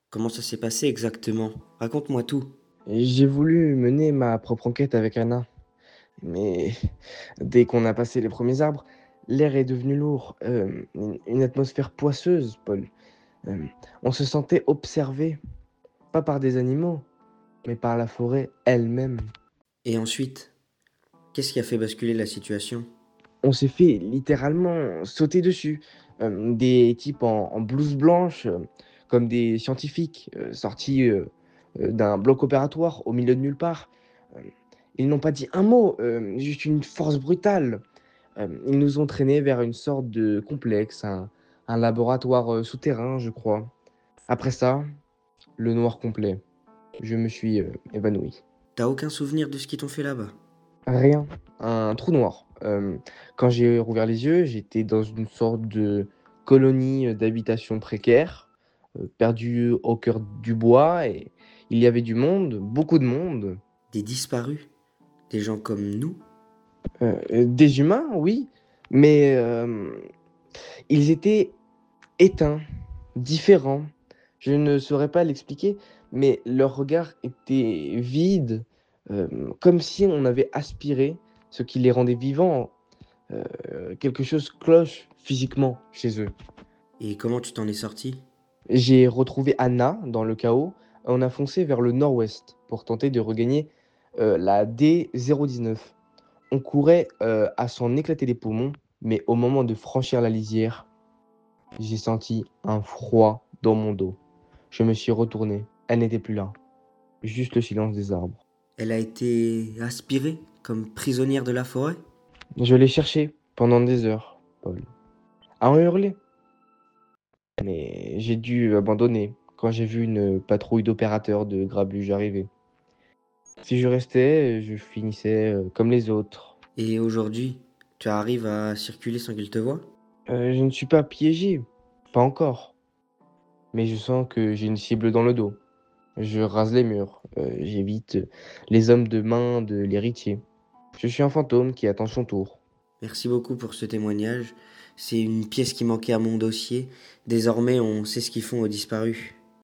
Comment ça s'est passé exactement? Raconte-moi tout. J'ai voulu mener ma propre enquête avec Anna, mais dès qu'on a passé les premiers arbres, l'air est devenu lourd, une atmosphère poisseuse, Paul. Euh, on se sentait observé, pas par des animaux, mais par la forêt elle-même. Et ensuite, qu'est-ce qui a fait basculer la situation? On s'est fait littéralement sauter dessus. Des types en blouse blanche, comme des scientifiques sortis d'un bloc opératoire au milieu de nulle part. Euh, Ils n'ont pas dit un mot, juste une force brutale. Ils nous ont traînés vers une sorte de complexe, un laboratoire souterrain, je crois. Après ça, le noir complet. Je me suis évanoui. T'as aucun souvenir de ce qu'ils t'ont fait là-bas? Rien, un trou noir. Quand j'ai rouvert les yeux, j'étais dans une sorte de colonie d'habitation précaire, perdue au cœur du bois, et il y avait du monde, beaucoup de monde. Des disparus? Des gens comme nous? Des humains, oui, mais ils étaient éteints, différents. Je ne saurais pas l'expliquer, mais leur regard était vide, euh, comme si on avait aspiré ce qui les rendait vivants. Quelque chose cloche physiquement chez eux. Et comment tu t'en es sorti? J'ai retrouvé Anna dans le chaos. On a foncé vers le nord-ouest pour tenter de regagner la D019. On courait à s'en éclater les poumons, mais au moment de franchir la lisière, j'ai senti un froid dans mon dos. Je me suis retourné. Elle n'était plus là. Juste le silence des arbres. Elle a été aspirée comme prisonnière de la forêt? Je l'ai cherchée pendant des heures, Paul. À en hurler. Mais j'ai dû abandonner quand j'ai vu une patrouille d'opérateurs de grabuge arriver. Si je restais, je finissais comme les autres. Et aujourd'hui, tu arrives à circuler sans qu'ils te voient? Je ne suis pas piégé, pas encore. Mais je sens que j'ai une cible dans le dos. Je rase les murs, j'évite les hommes de main de l'héritier. Je suis un fantôme qui attend son tour. Merci beaucoup pour ce témoignage. C'est une pièce qui manquait à mon dossier. Désormais, on sait ce qu'ils font aux disparus.